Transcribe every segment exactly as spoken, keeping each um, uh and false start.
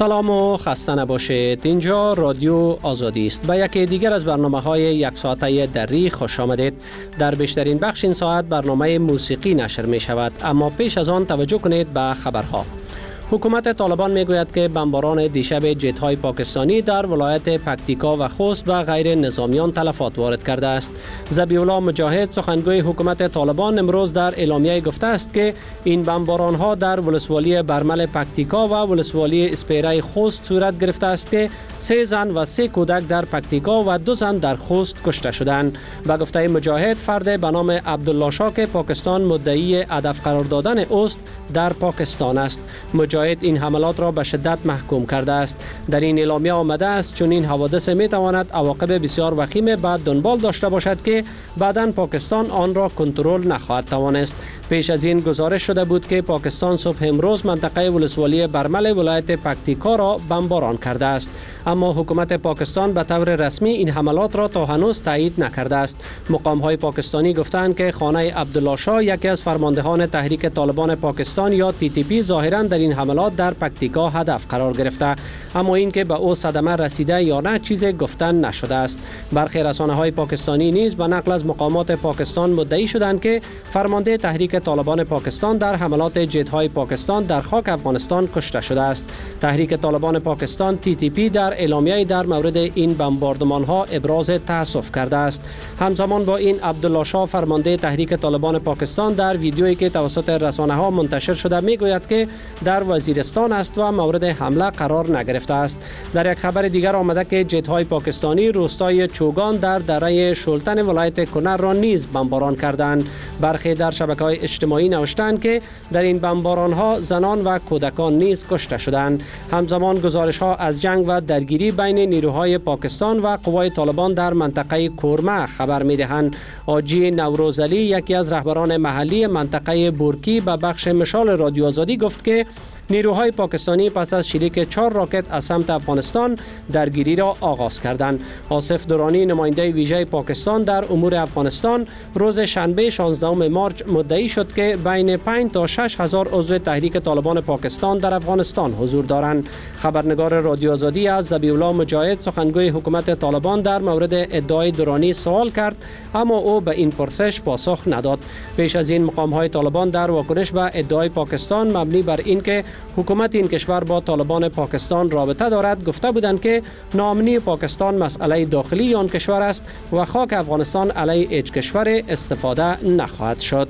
سلام و خسته نباشید. اینجا رادیو آزادی است. به یکی دیگر از برنامه‌های یک ساعته دری خوش آمدید. در بیشترین بخش این ساعت برنامه موسیقی نشر می شود، اما پیش از آن توجه کنید به خبرها. حکومت طالبان میگوید که بمباران دیشب جت‌های پاکستانی در ولایت پکتیکا و خوست و غیر نظامیان تلفات وارد کرده است. ذبیح الله مجاهد سخنگوی حکومت طالبان امروز در اعلامیه گفته است که این بمباران ها در ولسوالی برمل پکتیکا و ولسوالی اسپیره خوست صورت گرفته است که سه زن و سه کودک در پکتیکا و دو زن در خوست کشته شدند. به گفته مجاهد، فرد به نام عبدالله شاه که پاکستان مدعی هدف قرار دادن اوست در پاکستان است. مجاهد این حملات را به شدت محکوم کرده است. در این اعلامیه آمده است چون این حوادث می تواند عواقب بسیار وخیم بعد دنبال داشته باشد که بعداً پاکستان آن را کنترل نخواهد توانست. پیش از این گزارش شده بود که پاکستان صبح امروز منطقه ولسوالی برمل ولایت پکتیکا را بمباران کرده است، اما حکومت پاکستان به طور رسمی این حملات را تا هنوز تایید نکرده است. مقام‌های پاکستانی گفتند که خانه عبدالله شاه، یکی از فرماندهان تحریک طالبان پاکستان یا تی تی پی، ظاهراً در این حملات در پکتیکا هدف قرار گرفته، اما اینکه به او صدمه رسیده یا نه چیز گفتن نشده است. برخی رسانه‌های پاکستانی نیز به نقل از مقامات پاکستان مدعی شدند که فرمانده تحریک طالبان پاکستان در حملات جت‌های پاکستان در خاک افغانستان کشته شده است. تحریک طالبان پاکستان تی تی پی در اعلامیه در مورد این بمباردمان‌ها ابراز تأسف کرده است. همزمان با این، عبدالله شاه فرمانده تحریک طالبان پاکستان در ویدیویی که توسط رسانه‌ها منتشر شده میگوید که در وزیرستان است و مورد حمله قرار نگرفته است. در یک خبر دیگر آمده که جت‌های پاکستانی روستای چوگان در دره شلتن ولایت کنر را نیز بمباران کردند. برخی در شبکه‌های اجتماعی نوشتند که در این بمباران‌ها زنان و کودکان نیز کشته شدند. همزمان گزارش‌ها از جنگ و درگیری بین نیروهای پاکستان و قوای طالبان در منطقه کورمه خبر می‌دهند. حاجی نوروزعلی، یکی از رهبران محلی منطقه بورکی، به بخش مشال رادیو آزادی گفت که نیروهای پاکستانی پس از شلیک چهار راکت از سمت افغانستان درگیری را آغاز کردند. آصف درانی، نماینده ویژه پاکستان در امور افغانستان، روز شنبه شانزدهم مارس مدعی شد که بین پنج تا شش هزار عضو تحریک طالبان پاکستان در افغانستان حضور دارند. خبرنگار رادیو آزادی از ذبیح الله مجاهد، سخنگوی حکومت طالبان، در مورد ادعای درانی سوال کرد، اما او به این پرسش پاسخ نداد. پیش از این، مقام‌های طالبان در واکنش به ادعای پاکستان مبنی بر اینکه حکومت این کشور با طالبان پاکستان رابطه دارد گفته بودند که ناامنی پاکستان مسئله داخلی آن کشور است و خاک افغانستان علیه هیچ کشور استفاده نخواهد شد.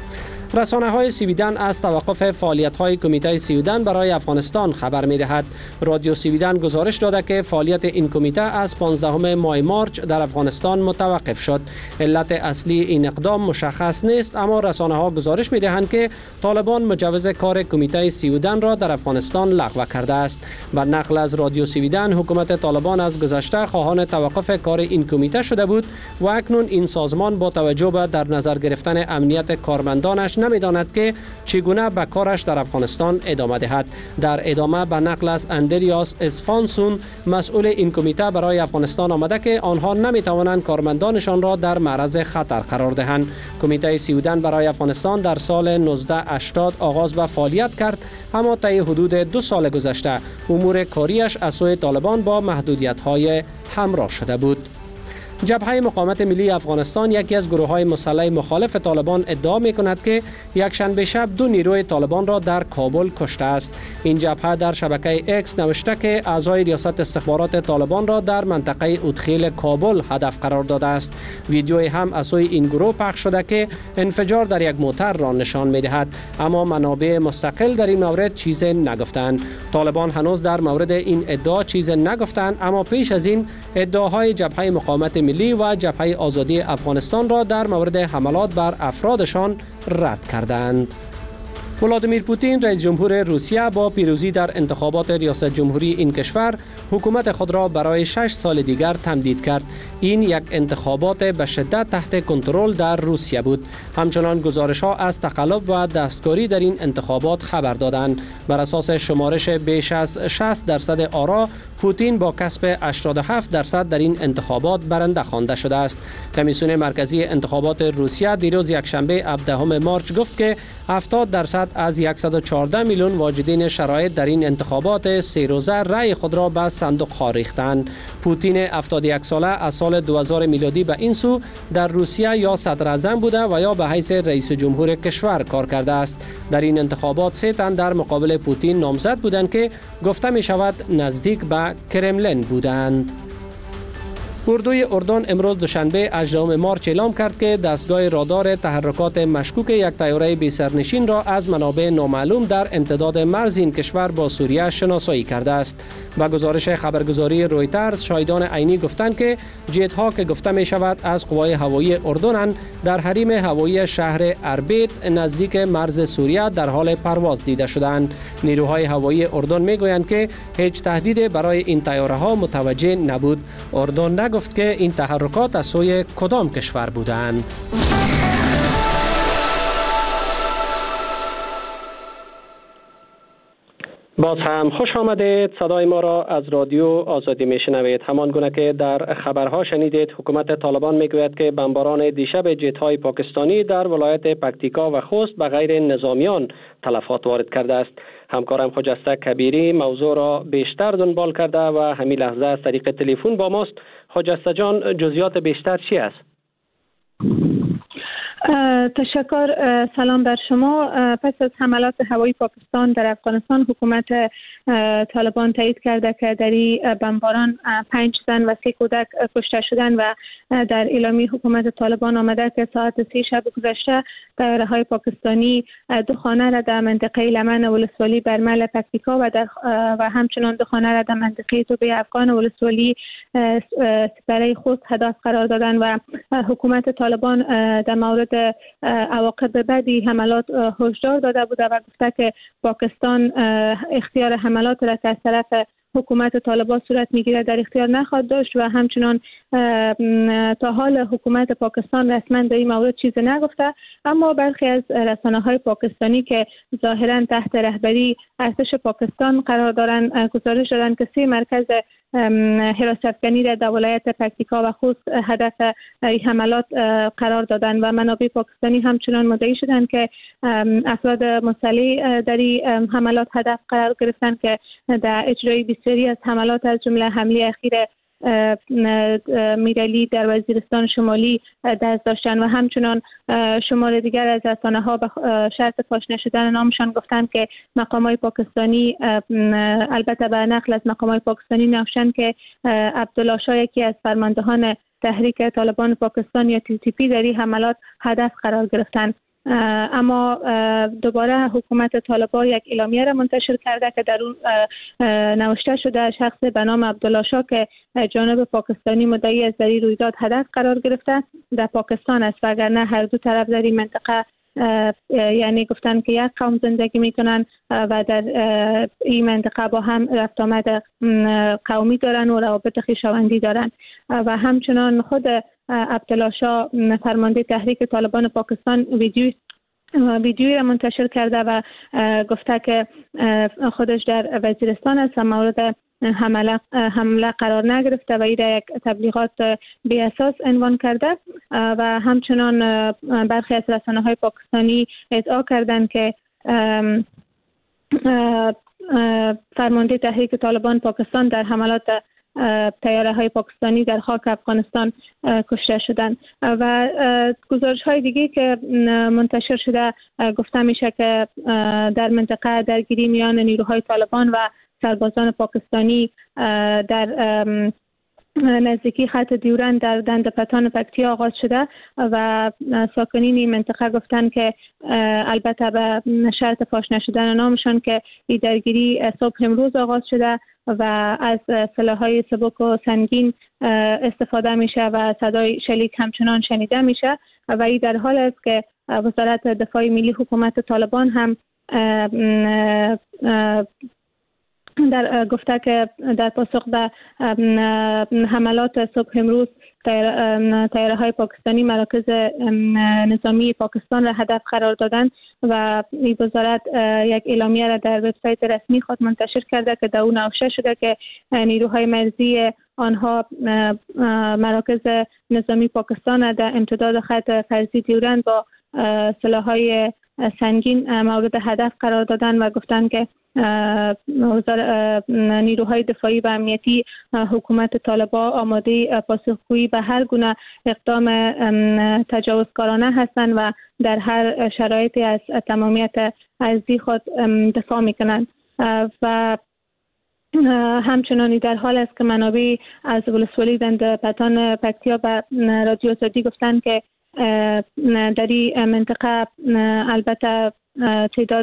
رسانه‌های سویدن از توقف فعالیت‌های کمیته سویدن برای افغانستان خبر می‌دهد. رادیو سویدن گزارش داده که فعالیت این کمیته از پانزدهم ماه مارس در افغانستان متوقف شد. علت اصلی این اقدام مشخص نیست، اما رسانه‌ها گزارش می‌دهند که طالبان مجوز کار کمیته سویدن را در افغانستان لغو کرده است. بر نقل از رادیو سویدن، حکومت طالبان از گذشته خواهان توقف کار این کمیته شده بود و اکنون این سازمان با توجه به در نظر گرفتن امنیت کارمندانش نمیداند که چگونه به کارش در افغانستان ادامه دهد. در ادامه به نقل از اندریاس اسفانسون، مسئول این کمیته، برای افغانستان آمده که آنها نمیتوانند کارمندانشان را در معرض خطر قرار دهند. کمیته سویدن برای افغانستان در سال نوزده هشتاد آغاز به فعالیت کرد، اما طی حدود دو سال گذشته امور کاریش از سوی طالبان با محدودیت‌های همراه شده بود. جبهه مقاومت ملی افغانستان، یکی از گروه‌های مسلح مخالف طالبان، ادعا می‌کند که یک شنبه شب دو نیروی طالبان را در کابل کشته است. این جبهه در شبکه اکس نوشته که اعضای ریاست استخبارات طالبان را در منطقه ادخیل کابل هدف قرار داده است. ویدیوی هم از سوی این گروه پخش شده که انفجار در یک موتر را نشان می‌دهد، اما منابع مستقل در این مورد چیزی نگفتند. طالبان هنوز در مورد این ادعا چیزی نگفتند، اما پیش از این ادعاهای جبهه مقاومت ملی و جبهه آزادی افغانستان را در مورد حملات بر افرادشان رد کردند. ولادیمیر پوتین، رئیس جمهور روسیه، با پیروزی در انتخابات ریاست جمهوری این کشور حکومت خود را برای شش سال دیگر تمدید کرد. این یک انتخابات به شدت تحت کنترل در روسیه بود. همچنان گزارش ها از تقلب و دستکاری در این انتخابات خبر دادند. بر اساس شمارش بیش از شصت درصد آرا، پوتین با کسب هشتاد و هفت درصد در این انتخابات برنده خوانده شده است. کمیسیون مرکزی انتخابات روسیه دیروز یکشنبه هفدهم مارس گفت که هفتاد درصد از صد و چهارده میلیون واجدین شرایط در این انتخابات سه روزه رأی خود را به صندوق ها ریختند. پوتین هفتاد و یک ساله از سال دو هزار میلادی به این سو در روسیه یا صدر اعظم بوده و یا به حیث رئیس جمهور کشور کار کرده است. در این انتخابات سه تن در مقابل پوتین نامزد بودند که گفته می شود نزدیک به کرملین بودند. اردوی اردن امروز دوشنبه هجدهم مارس اعلام کرد که دستگاه رادار تحرکات مشکوک یک طیاره بی سرنشین را از منابع نامعلوم در امتداد مرز این کشور با سوریه شناسایی کرده است. با گزارش خبرگزاری رویترز، شاهدان عینی گفتند که جت ها که گفته می شود از قوای هوایی اردن در حریم هوایی شهر اربیل نزدیک مرز سوریه در حال پرواز دیده شدند. نیروهای هوایی اردن می گویند که هیچ تهدیدی برای این طیاره ها متوجه نبود. اردن نگفت که این تحرکات از سوی کدام کشور بودند. باز هم خوش آمدید. صدای ما را از رادیو آزادی میشنوید. همان گونه که در خبرها شنیدید، حکومت طالبان میگوید که بمباران دیشب جت‌های پاکستانی در ولایت پکتیکا و خوست به غیر نظامیان تلفات وارد کرده است. همکارم خجسته کبیری موضوع را بیشتر دنبال کرده و همین لحظه از طریق تلفن با ماست. خجسته جان، جزئیات بیشتر چی است؟ تشکر. سلام بر شما. پس از حملات هوایی پاکستان در افغانستان، حکومت طالبان تایید کرده که در این بمباران پنج زن و سه کودک کشته شدند و در اعلامیه حکومت طالبان آمده که ساعت سه شب گذشته طیاره‌های پاکستانی دو خانه را در منطقه لمن ولسوالی برمل پکتیکا و در و همچنان دو خانه را در منطقه توبه افغان ولسوالی سپره خوست هدف قرار دادند و حکومت طالبان در مورد عواقب بدی حملات هشدار داده بوده و گفته که پاکستان اختیار حملات را که از طرف حکومت طالبان صورت میگیره در اختیار نخواهد داشت و همچنان تا حال حکومت پاکستان رسما در این مورد چیزی نگفته. اما برخی از رسانه‌های پاکستانی که ظاهرا تحت رهبری ارتش پاکستان قرار دارند گزارش دادند که سه مرکز حراست افغانی را در ولایت پکتیکا و خوست هدف حملات قرار دادند و منابع پاکستانی همچنان مدعی شدند که افراد مسلح در این حملات هدف قرار گرفتند که در اجرای بسیاری از حملات از جمله حمله اخیر میرعلی در وزیرستان شمالی دست داشتند و همچنان شمار دیگر از رسانه‌ها به شرط فاش نشدن نامشان گفتند که مقامات پاکستانی، البته به نقل از مقامات پاکستانی نوشتند که عبدالله شاه، یکی از فرماندهان تحریک طالبان پاکستان یا تی تی پی، در این حملات هدف قرار گرفتند. اما دوباره حکومت طالبان یک اعلامیه را منتشر کرده که در اون نوشته شده شخص به نام عبدالله شاه که جانب پاکستانی مدعی از در این رویداد هدف قرار گرفته در پاکستان است، وگرنه هر دو طرف در این منطقه یعنی گفتن که یک قوم زندگی میکنن و در این منطقه با هم رفت آمد قومی دارن و روابط خویشاوندی دارن. و همچنان خود عبدالله شاه، فرمانده تحریک طالبان پاکستان، ویدیو ویدیویی را منتشر کرده و گفته که خودش در وزیرستان است و مورد حمله حمله قرار نگرفته و این یک تبلیغات بی اساس عنوان کرده. و همچنان برخی از رسانه‌های پاکستانی ادعا کردند که فرمانده تحریک طالبان پاکستان در حملات طیاره های پاکستانی در خاک افغانستان کشته شدند. و گزارش های دیگه که منتشر شده گفته میشه که در منطقه درگیری میان نیروهای طالبان و سربازان پاکستانی در نزدیکی خط دیورن در دند پتان پکتی آغاز شده و ساکنین این منطقه گفتن که البته به شرط فاش نشدن نامشان که این درگیری صبح امروز آغاز شده و از سلاح‌های سبک و سنگین استفاده میشه و صدای شلیک همچنان شنیده میشه و این در حال است که وزارت دفاع ملی حکومت طالبان هم در گفته که در پاسخ به حملات صبح امروز طیاره های پاکستانی مراکز نظامی پاکستان را هدف قرار دادند و این وزارت یک اعلامیه را در وبسایت رسمی خود منتشر کرده که در اون نوشته شده که نیروهای مرزی آنها مراکز نظامی پاکستان در امتداد خط فرضی دیورند با سلاح‌های سنگین مورد هدف قرار دادن و گفتند که نیروهای دفاعی و امنیتی حکومت طالبان آماده پاسخگویی به هر گونه اقدام تجاوزکارانه هستند و در هر شرایطی از تمامیت ارضی خود دفاع میکنند و همچنانی در حال است که منابع از ولسوالی دند پتان پکتیا به رادیو آزادی گفتند که در این منطقه البته تعداد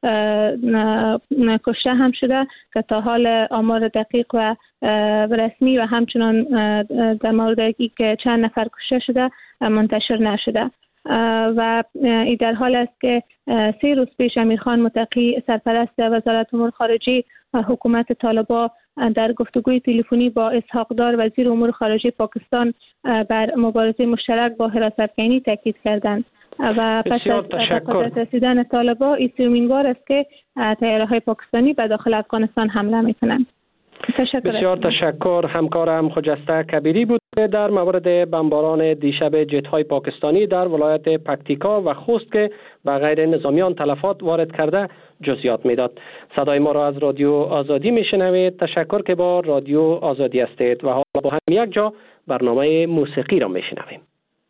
کشته هم شده که تا حال آمار دقیق و رسمی و همچنان در مورد اینکه چند نفر کشته شده منتشر نشده و این در حال است که سه روز پیش امیرخان متقی سرپرست وزارت امور خارجه حکومت طالبان در گفتگوی تلفنی با اسحاق دار وزیر امور خارجه پاکستان بر مبارزه مشترک با حراست‌افکنی تاکید کردند و پس از قدرت رسیدن طالبان این سومین بار است که طیاره‌های پاکستانی به داخل افغانستان حمله می‌کنند. تشکر بسیار تشکر. همکارم خجسته کبیری بود در مورد بمباران دیشب جت‌های پاکستانی در ولایت پکتیکا و خوست که به غیر نظامیان تلفات وارد کرده جزئیات میداد. صدای ما را از رادیو آزادی میشنوید. تشکر که با رادیو آزادی هستید و حالا با هم یک جا برنامه موسیقی را میشنویم.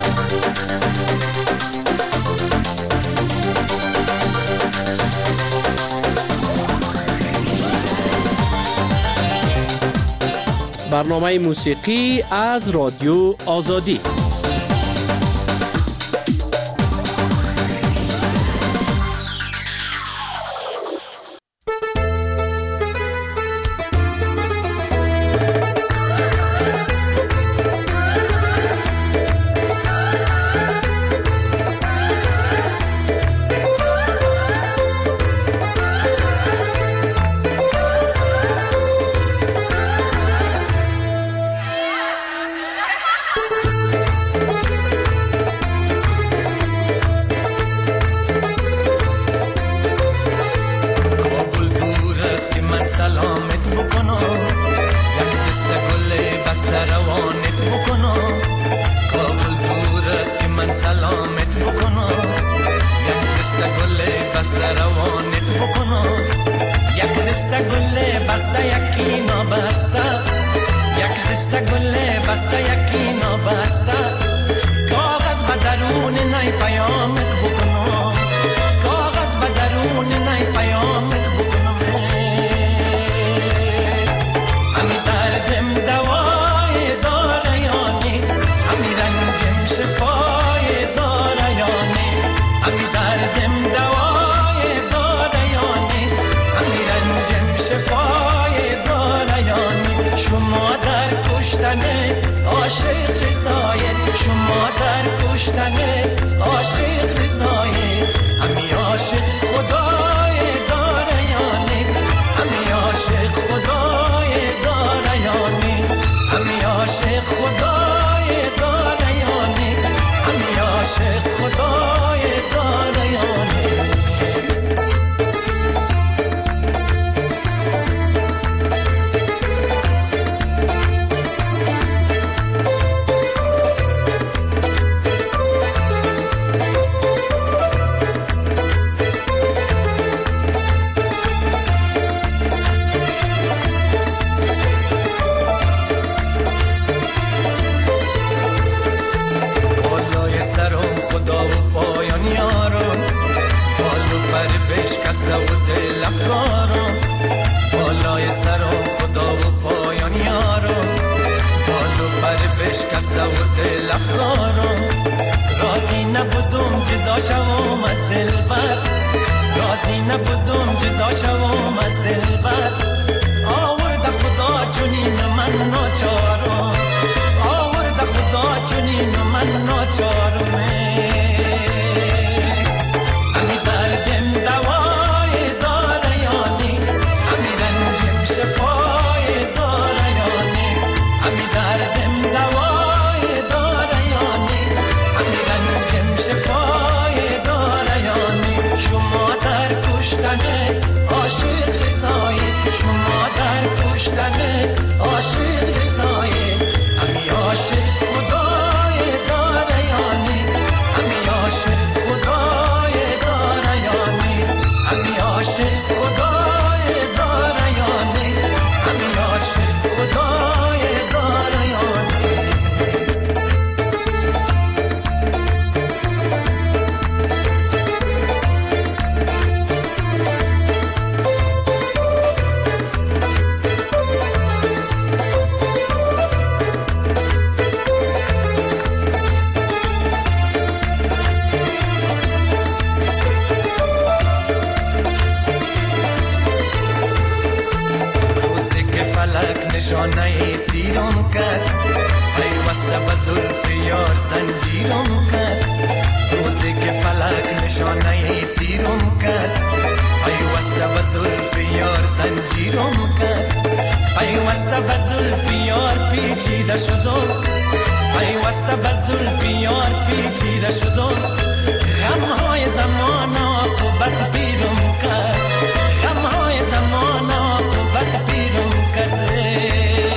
برنامه موسیقی از رادیو آزادی. پیرم کرد، پیوسته به زلف یار زنجیرم کرد، روزی که فلک نشانه تیرم کرد، پیوسته به زلف یار زنجیرم کرد، پیوسته به زلف یار پیچیده شدم، پیوسته به زلف یار پیچیده شدم، غمهای زمان عاقبت پیرم کرد، غمهای زمان عاقبت پیرم کرده،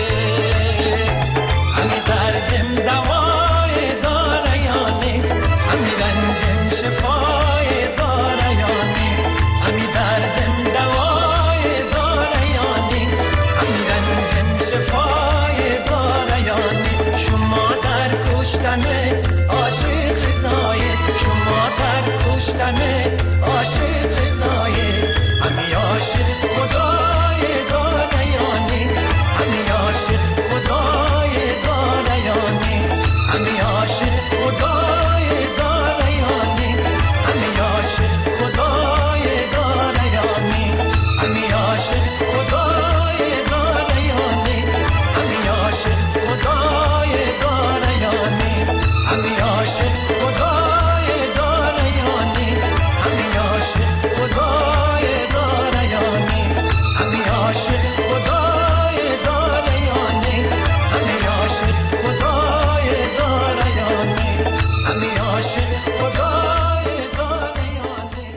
همی دردم دوای داره یانی، همی رنجم شفای داره یانی، همی دردم دوای داره یانی، همی رنجم شفای داره یانی، شما در کشتن عاشق رضایت، شما در کشتن عاشق رضایت، همی عاشق خدای داره یانی، همی عاشق خدای داره یانی، همی عاشق خدای داره یانی، همی عاشق خدای داره یانی، همی عاشق خدای داره یانی، همی عاشق خدای داره یانی، همی عاشق خدای داره یانی، همی عاشق خدای داره یانی، همی عاشق خدای داره یانی، همی عاشق خدای داره یانی، همی عاشق خدای داره یانی.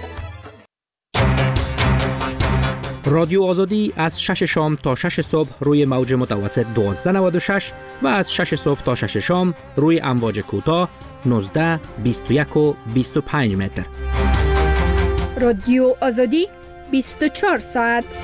رادیو آزادی از شش شام تا شش صبح روی موج متوسط دوازده نود و شش و از شش صبح تا شش شام روی امواج کوتاه نوزده، بیست و یک و بیست و پنج متر. رادیو آزادی بیست و چهار ساعت.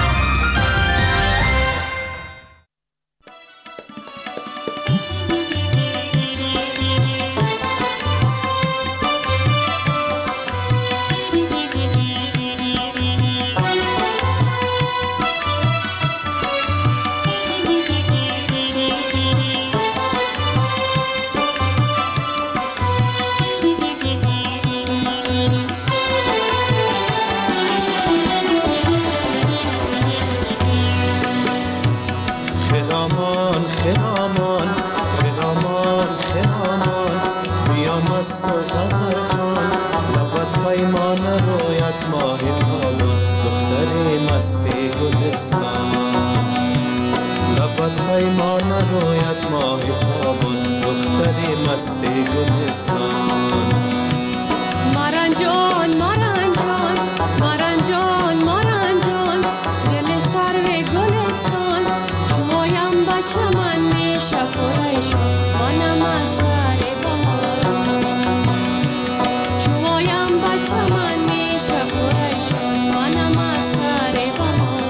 خرامان خرامان خرامان خرامان بیا مست و غزل خان، لبت پیمان رویت ماه تابان، دختری مستی گلستان، لبت پیمان رویت ماه تابان، دختری مستی گلستان. مارنجان مارنجان مارنجان مارنجان، دل سرو گلستان، چویم بچه من میشه پریشان، منم از شهر بهاران، چویم بچه من میشه پریشان، منم از شهر بهاران.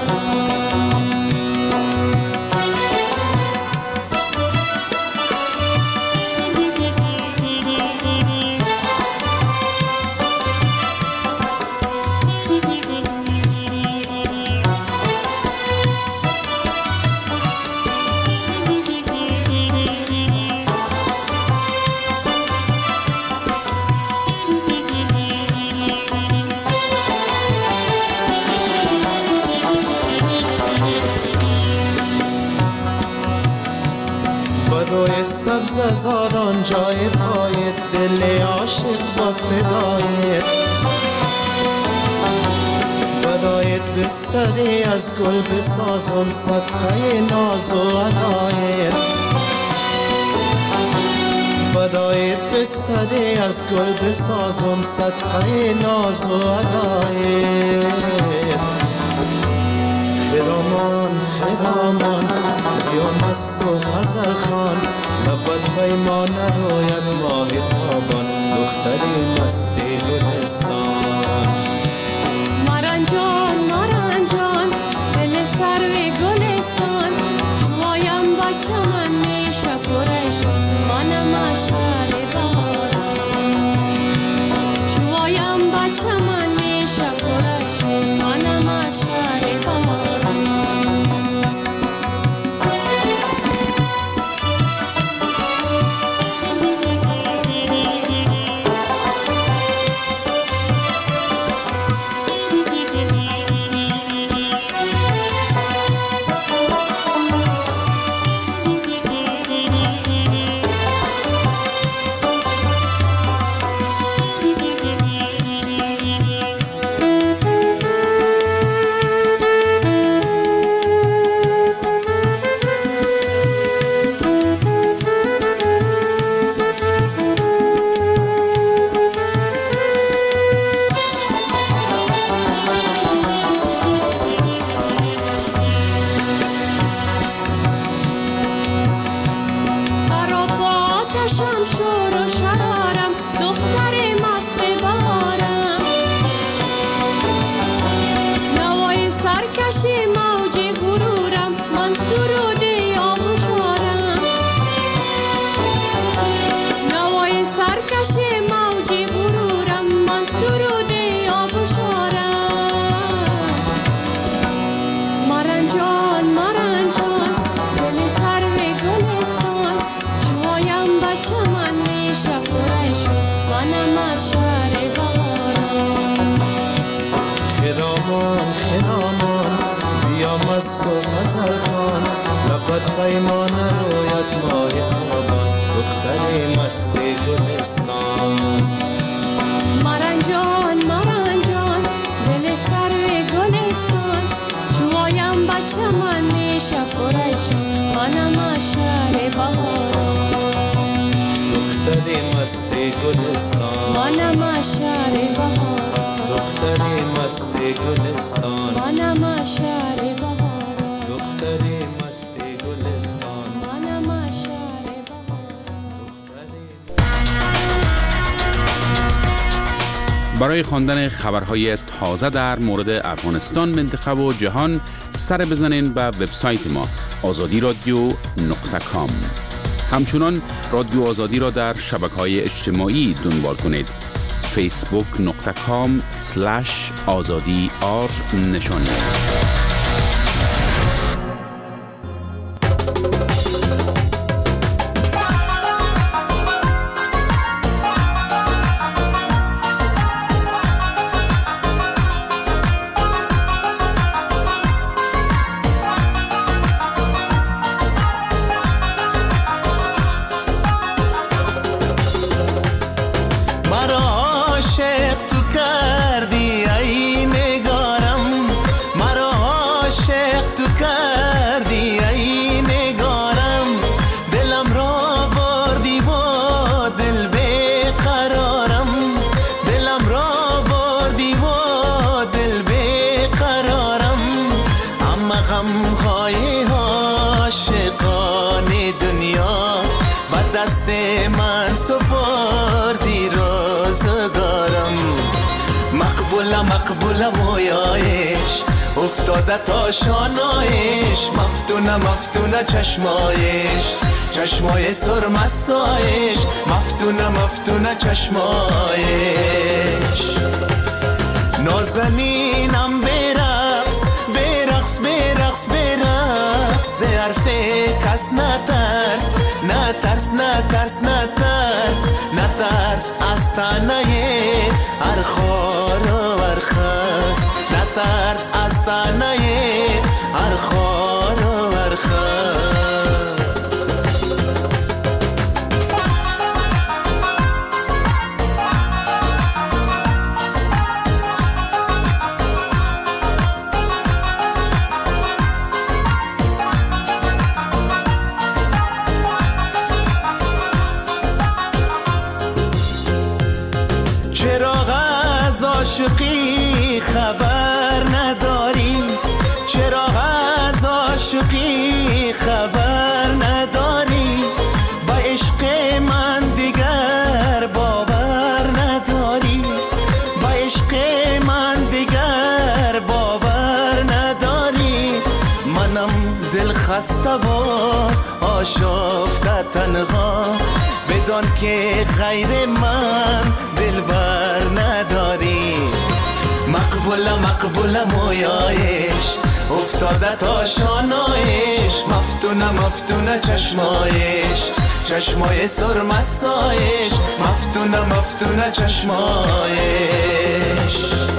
روی سبز زاران جای پای دل عاشق با فدایت، برایت بستری از گل بسازم صدقه ناز و عنایت، برایت بستری از گل بسازم صدقه ناز و عنایت. خرامان خرامان بیا مست و غزل خان، لبت پیمان رویت ماه تابان، دختری مستی گلستان. مارنجان مارنجان دل سرو گلستان، چویم بچه من میشه پریشان، منم از شهر بهاران، چویم بچه من میشه پریشان، منم از شهر بهاران. نبود پیمان رویت ماه تابان دختر مست گلستان. مرنجان مرنجان دل سرو گلستان چوایم بچه من میشه پرشان منم شهر بهاران. دختر مست گلستان منم شهر بهاران. دختر مست گلستان منم شهر بهاران. دختر مست گلستان منم شهر بهاران. برای خواندن خبرهای تازه در مورد افغانستان، منطقه و جهان سر بزنین به وبسایت ما آزادی رادیو نقطه کام. همچنان رادیو آزادی را در شبکه‌های اجتماعی دنبال کنید. فیسبوک نقطه کام سلش آزادی آر نشانی است. مقبول مویایش افتاده تا شانایش مفتونه مفتونه چشمایش چشمای سرمستایش مفتونه مفتونه چشمایش. نازنینم برقص برقص برقص برقص ز حرف کس نترس نترس نترس نترس نترس از تنه هر خار و هر خس نترس از تنه هر خار و هر خس. عاشقی خبر نداری چرا از عاشقی خبر نداری با عشق من دیگر باور نداری با عشق من دیگر باور نداری. منم دل خسته و آشفته تنها بدان که غیر من دل بر نداری. مقبول مقبول مویایش افتاده تا شانایش مفتونه مفتونه چشمایش چشمای سرمستایش مفتونه مفتونه چشمایش.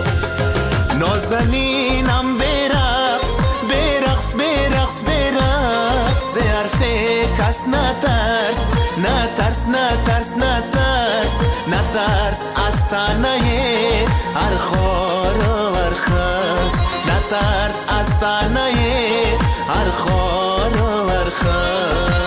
نازنینم برقص برقص برقص برقص ز حرف کس نترس نترس نترس نترس نترس از تنه هر خار و هر خس نترس از تنه هر خار و هر خس.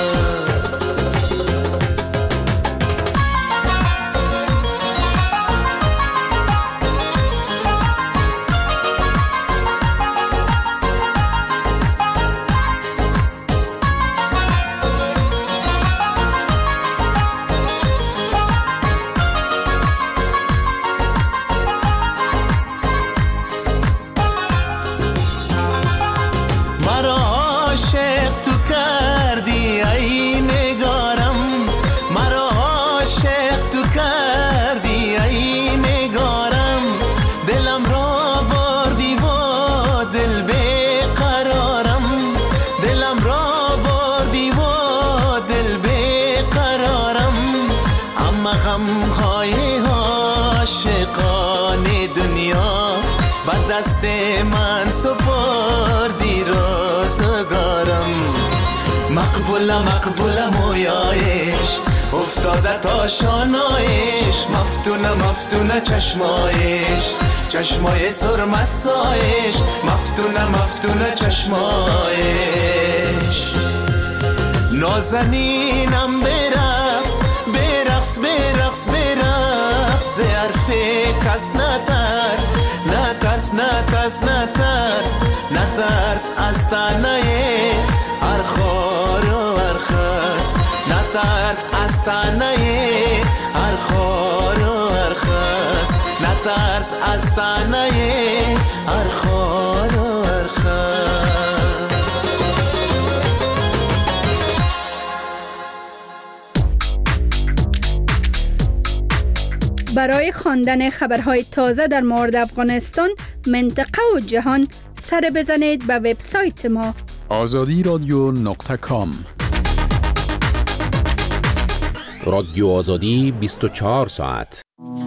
دست من سپردی روزگارم مقبول مقبول مویایش افتاده تا شانایش مفتونه مفتونه چشمایش چشمای سرمستایش مفتونه مفتونه چشمایش نازنینم برقص برقص برقص برقص حرف کس نترس نترس نترس نترس نترس از تنه هر خار و هر خس نترس از تنه هر خار و هر خس نترس از تنه هر خار و هر خس. برای خواندن خبرهای تازه در مورد افغانستان، منطقه و جهان سر بزنید به وبسایت ما آزادی رادیو نقطه کام. رادیو آزادی بیست و چهار ساعت.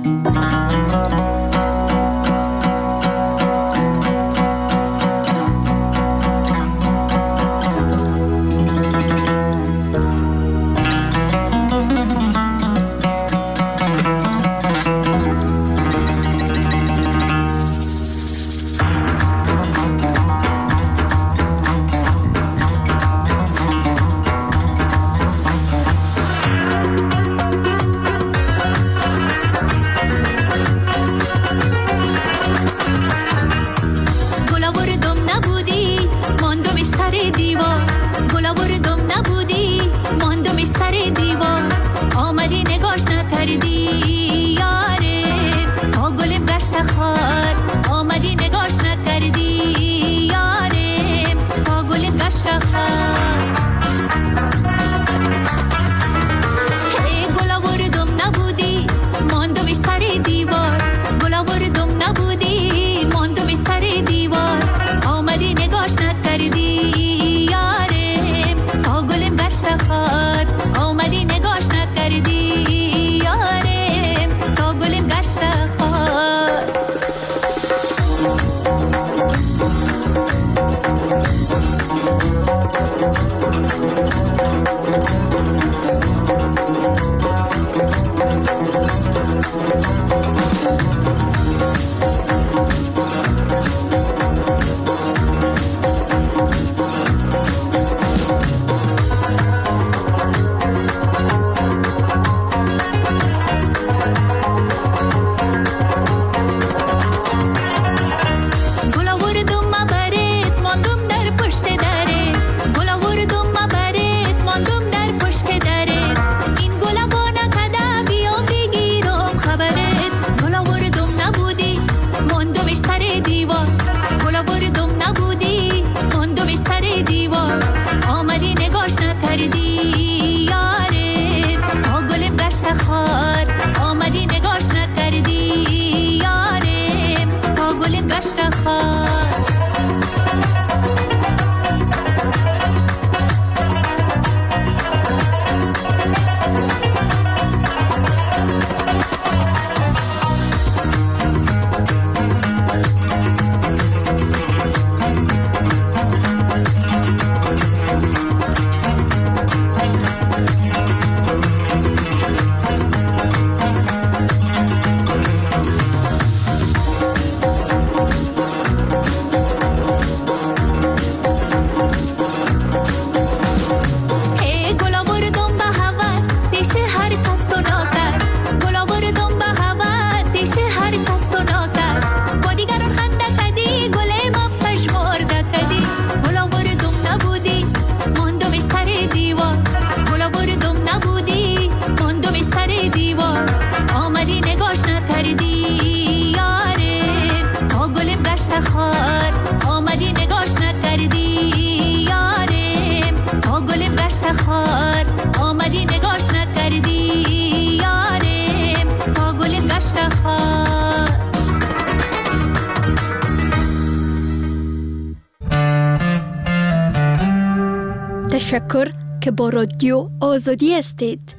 تشکر که با رادیو آزادی هستید.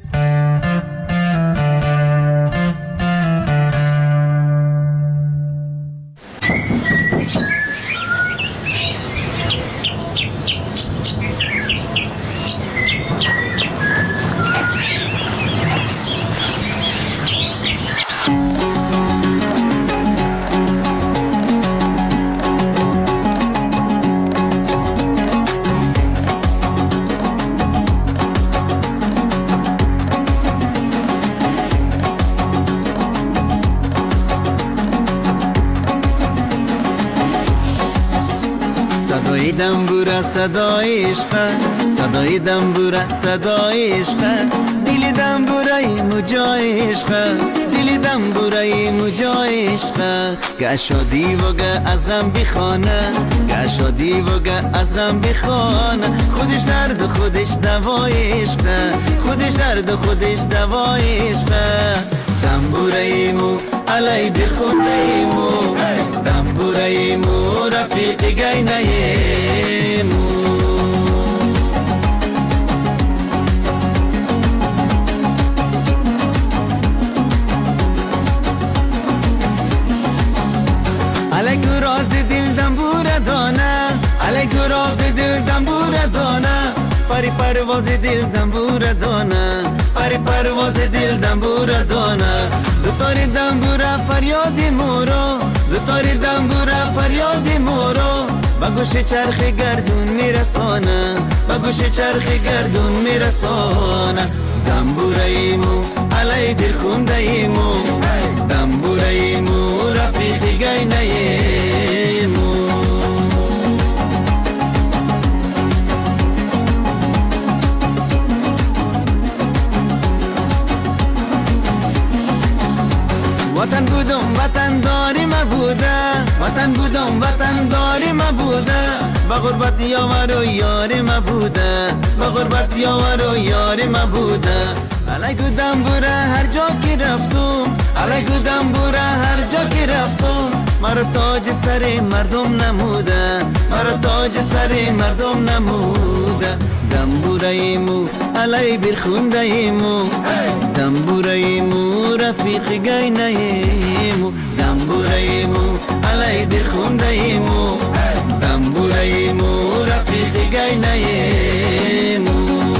صدای دنبوره صدای عشق، صدای دنبوره صدای عشق، دل دنبوره مجای عشق، دل دنبوره مجای عشق. گه شادی و گه از غم بخانه، گه شادی و گه از غم بخانه، خودش درد و خودش دوای عشق، خودش درد و خودش دوای عشق. دنبوره مو علی بخونه مو، دنبوره مو رفیق گینه مو. علی گراز دل دنبوره دانه، علی گراز دل دنبوره دانه، پری پرواز دل دنبوره دانه، پری پرواز دل دنبوره دانه. دو تاری دنبوره فریاد مورو، دو تاری دنبوره فریاد مورو، با گوش چرخ گردون میرسانه، با گوش چرخ گردون میرسانه. دنبوره ایمو علی دل خونده ایمو، دنبوره ایمو رفیق گینه ایمو. وطن بودم وطن داری ما بوده، وطن بودم وطن داری ما بوده، با غربت یاور و یاری ما بوده، با غربت یاور و یاری ما بوده. علیکو دنبوره هر جا که رفتم، علیکو دنبوره هر جا که رفتم، مرا تاج سر مردم نموده، مرا تاج سر مردم نموده. دنبوره ایمو علی برخونده ایمو، دنبوره ایمو رفیق گینه ایمو، دنبوره ایمو علی برخونده ایمو، دنبوره ایمو رفیق گینه ایمو.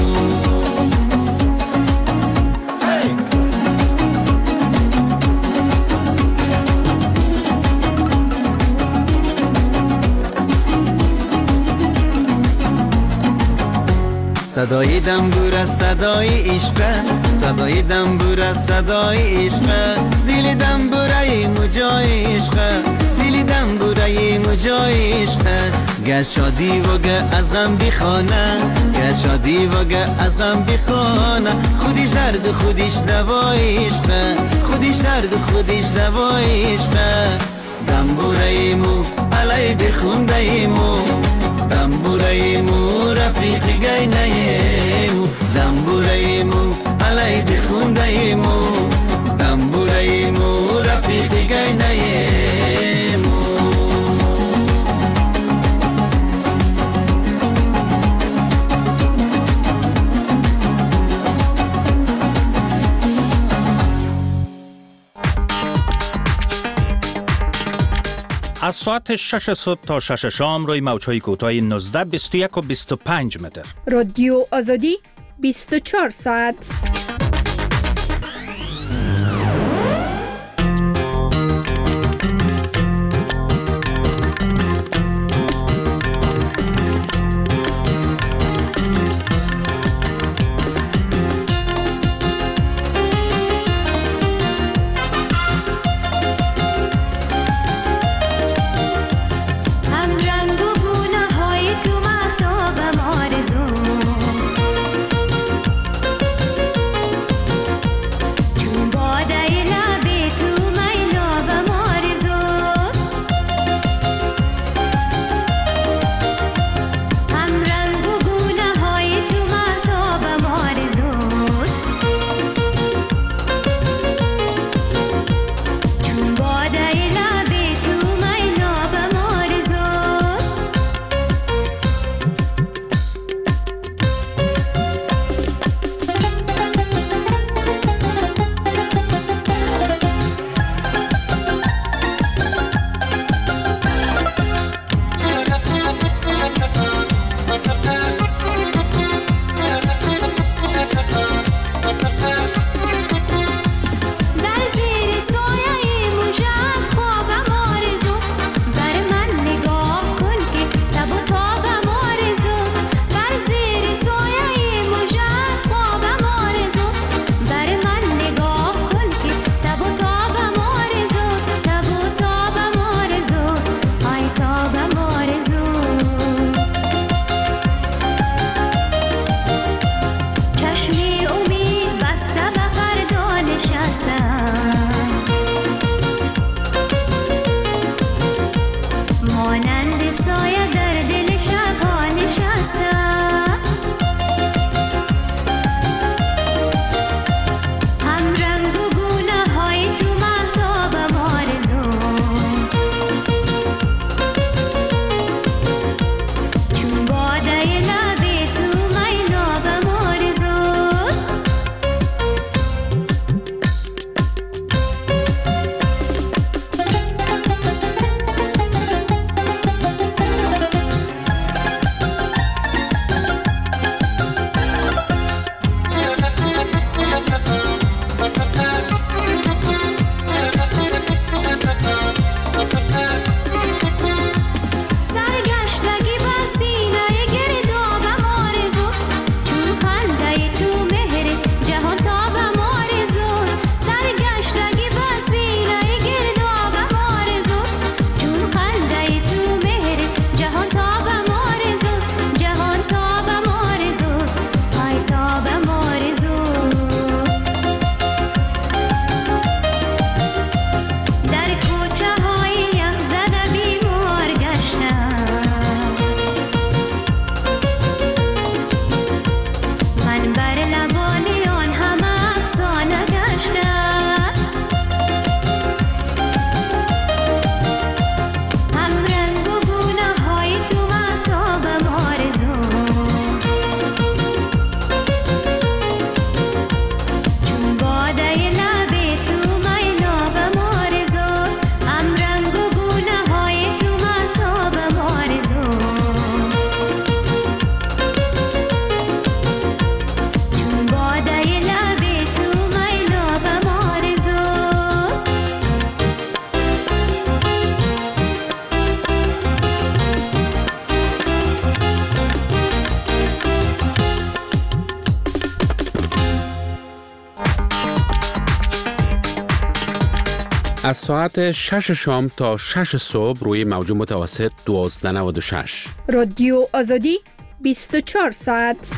صدای دنبوره صدای عشق، صدای دنبوره صدای عشق، دل دنبوره مجای عشق، دل دنبوره مجای عشق. گه شادی و گه از غم بخانه، گه شادی و گه از غم بخانه، خودش درد خودش دوای عشق، خودش درد خودش دوای عشق. دنبوره ایمو علی بخونده ایمو، دنبوره ایمو رفیق گینه ایمو، دنبوره ایمو علی بخونده ایمو، دنبوره ایمو رفیق گینه ایمو. از ساعت شش صبح تا شش شام روی موج‌های کوتاه نوزده، بیست و یک و بیست و پنج متر. رادیو آزادی بیست و چهار ساعت. از ساعت شش شام تا شش صبح روی موج متوسط دوازده و نود و شش. رادیو آزادی بیست و چهار ساعت.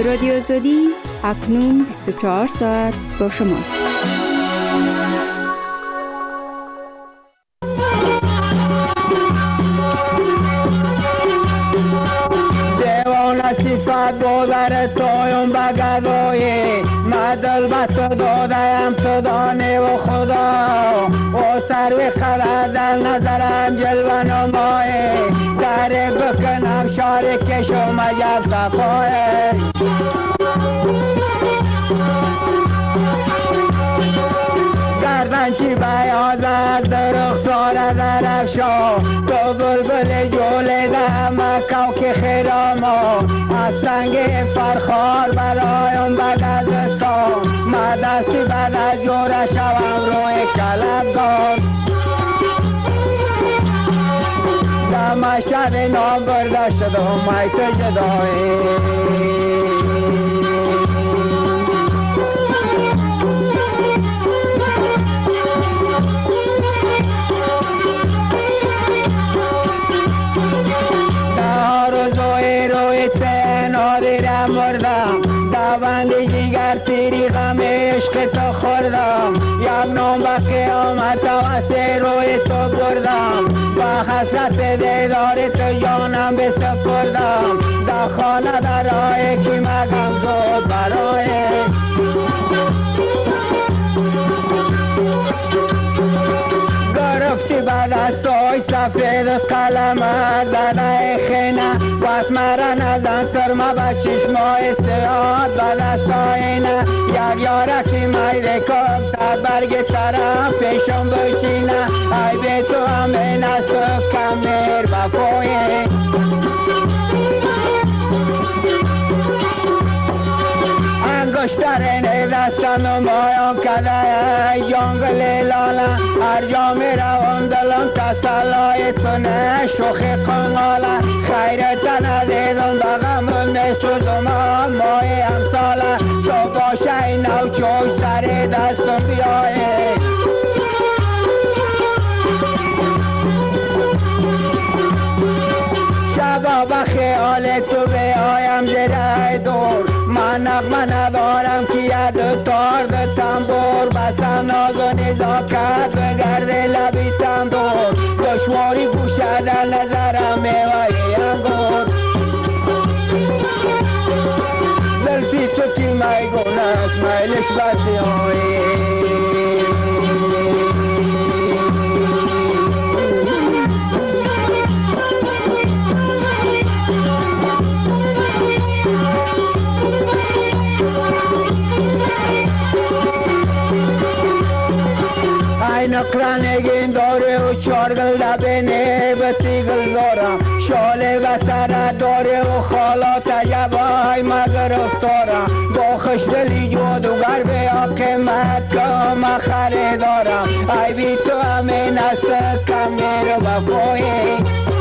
رادیو آزادی اکنون بیست و چهار ساعت با شماست. صفت بودر تویم بگذایی مدل بست دادیم تو دانی و خدا و سروی خردل نظرم جلوه نمایی دری بکنم شاری کشو مجب صفایی گردن چی بیاز از درختار درخشا تو بلبل جوله دم کوک خیراما از سنگ فرخار برایم بگذستان ما دستی بعد از جوره شوم روی کلبگار دم شب نام برداشت دو مایت جدایی مردم دوندی جگر تیری غم عشق تو خوردم یک نام به قیامت و سه روی تو بردم با حسرت دیدار تو جانم بسپردم در خانه درای کی مگم زود برای گرفتی بعد از توی سفید قلمت داده خینه بس مرا نزن سرما به چشمای سیاد بعد از توینه یک یارکی میره کب تا برگ طرف پیشم بشینه ای بی تو همین از تو کمیر بپویه انگشترین دستم نمایان کده جنگل لاله هر جا می روان دلم تسلای تونه شوخی قناله خیرت ندیدم بغم نسوزم مای امساله تو باشه این نو چوی سری دستم بیایه شبا به خیال تو بیایم زیر دور من نغمه ندارم که ید تار به تنبور بسم ناز و نزاکت بگرده لبی تندور دشواری گوشه در نظرم میوهی انگور دلسی تو چی میگونست میلش بسی هایی نقرانگین داره و چارگل لبینه بسیگل دارم شاله و سر داره و خالات عجبای مگرفتارم با خوشدلی جادوگر بیا قیمت کم خریدارم ای بی تو همین است کمیر بپویی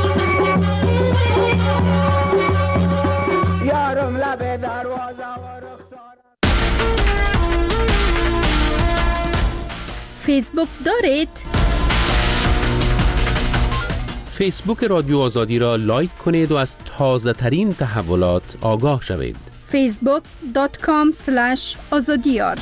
یارم لب دروازه و رخسارم فیسبوک دارید؟ فیسبوک رادیو آزادی را لایک کنید و از تازه ترین تحولات آگاه شوید. فیسبوک دات کام اسلش آزادیار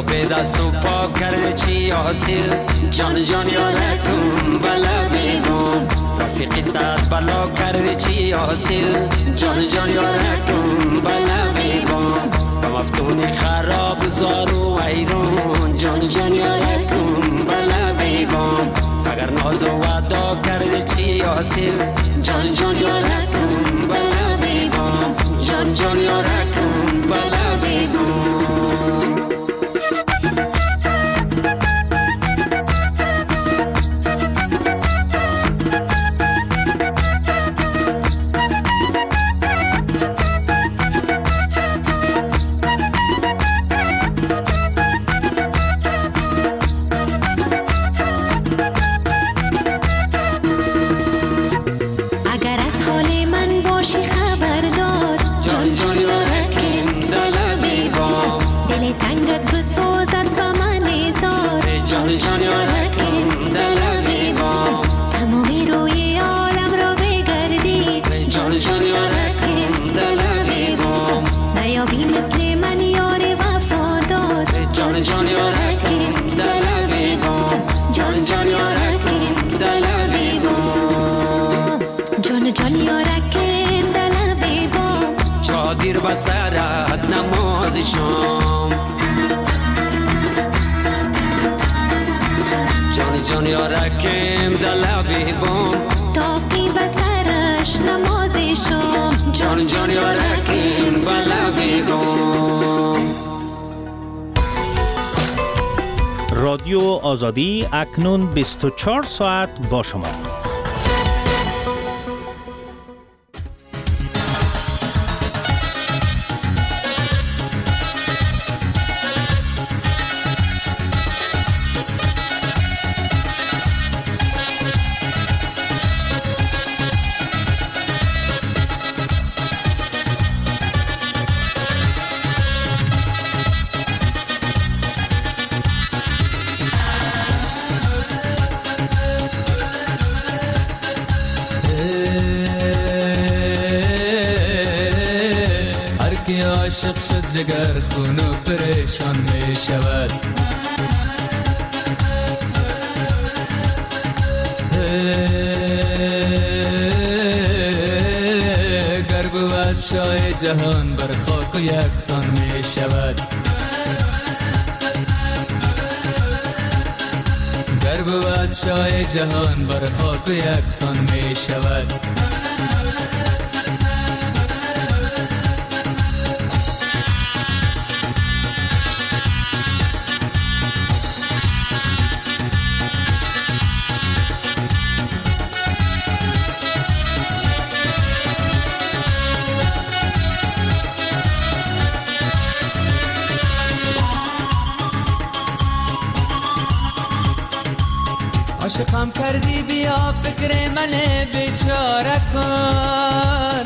به دست و پا کرده چی حاصل جان جان یارکم بلا بیگم رفیقی صد بلا کرده چی حاصل جان جان یارکم بلا بیگم با مفتون خراب زار و ایران جان جان یارکم بلا بیگم اگر ناز و وعدا کرده چی حاصل جان جان یارکم بلا بیگم جان جان یارکم بلا بیگم دیر بسرت نماز شام جان جان یارکم دلبی بام تاقی بسرش نماز شام جان جان یارکم بلبی بام. رادیو آزادی اکنون بیست و چهار ساعت با شما. عاشق شد جگر خون و پریشان می شود گر بود شاه جهان بر خاک و یکسان می شود گر بود شاه جهان بر خاک و یکسان می شود عاشقم کردی بیا فکر من بیچاره کن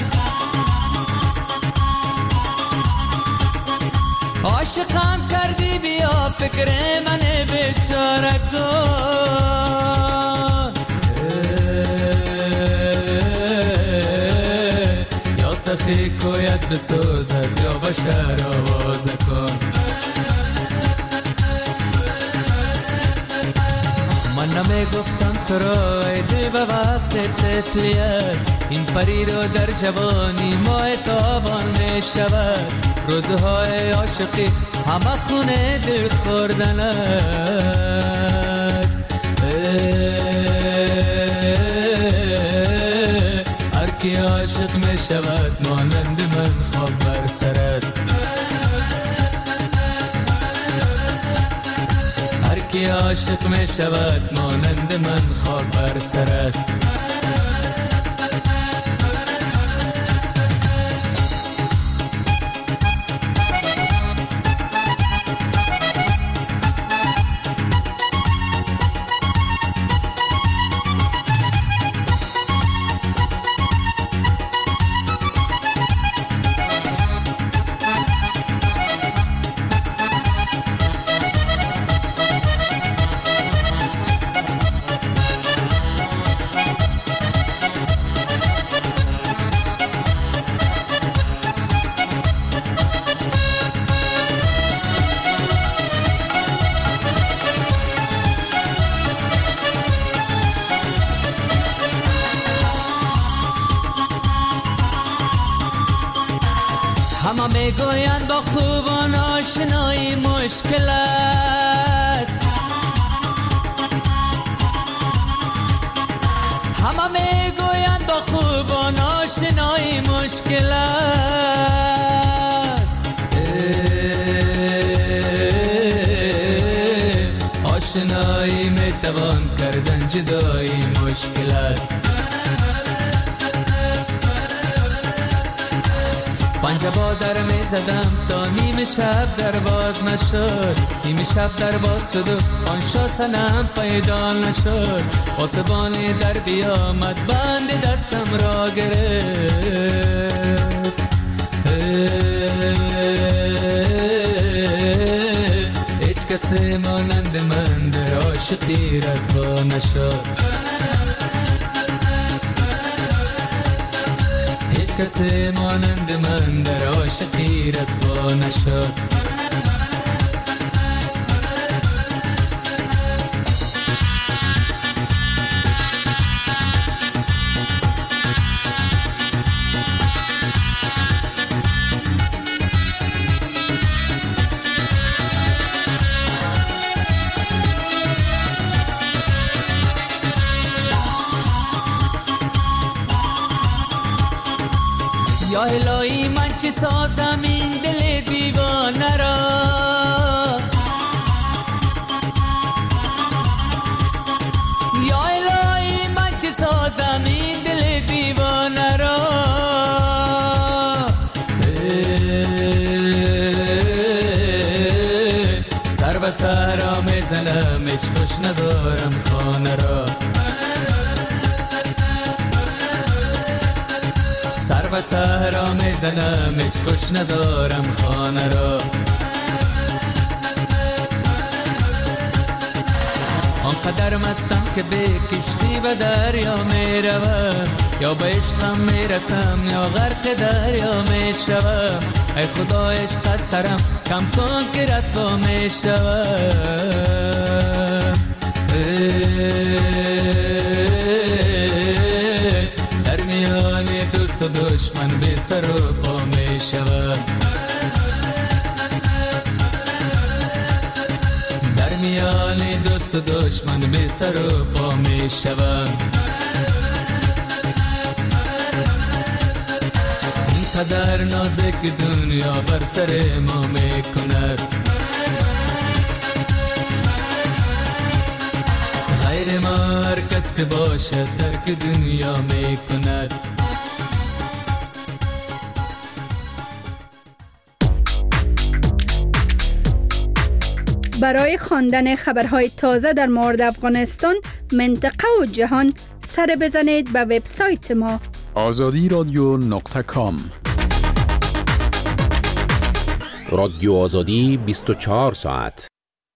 عاشقم کردی بیا فکر من بیچاره کن یا سخی کویت بسوزد یا بشر آواز کن من نمی گفتم تو را ایده به وقت طفلیت این پری رو در جوانی ماه تابان می شود روزهای عاشقی همه خونه دل خوردن است هر کی عاشق می شود مانند من خواب بر سر است کی عاشق می شود مانند من خواب بر سر است با خوبان آشنایی مشکل است. همه میگویند با خوبان آشنایی مشکل است. آشنایی میتوان کردن، جدایی مشکل است. پنجه با در می زدم تا نیم شب در باز نشد، نیم شب در باز شد و آن شا سنم پیدا نشد. پاسبانی در بیامد بند دستم را گرفت. هیچ کسی مانند من در عاشقی رسوا نشد. کسی مانند من در عاشقی رسوا نشد. یا الهی من چی سازم این دل دیوانه را، یا الهی من چی سازم این دل دیوانه را. سر به سر میزنم هیچ خوش ندارم خانه را. سر و سهرا میزنم هیچ خوش ندارم خانه را. آنقدر مستم که به کشتی و دریا میروم، یا به عشقم میرسم یا غرق دریا میشوم. ای خدا عشق از سرم کم کن که رسوا میشوم. در میان دوست و دشمن به سر و پا می شود. در میان دوست و دشمن به سر و پا می شود. اینقدر نازک دنیا بر سر ما می کند، غیر ما هر کس که باشد درک دنیا می کند. برای خواندن خبرهای تازه در مورد افغانستان، منطقه و جهان، سر بزنید به وبسایت ما آزادی رادیو نقطه کام. رادیو آزادی بیست و چهار ساعت.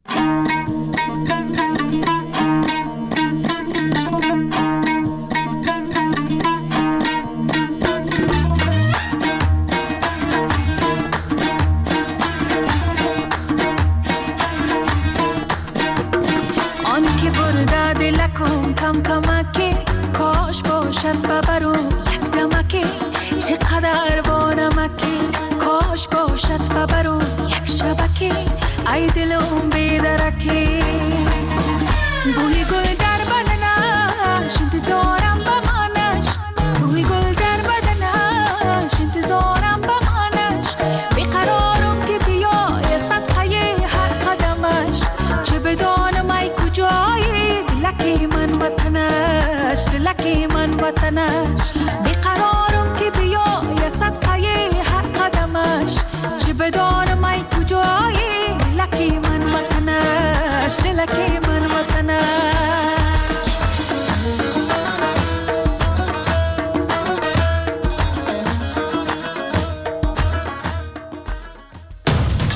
کم کمکی کاش باشد ببرو یک دمکی، چقدر با نمکی کاش باشد ببرو یک شبکی. ای دلم بیدرکی بوی گل در بدنش انتظارم بمانش، بوی گل در بدنش انتظارم بمانش. بیقرارم که بیای صدقه هر قدمش، چه بدانم ای کجایی دلکی من وطنش، دلکی من وطنش.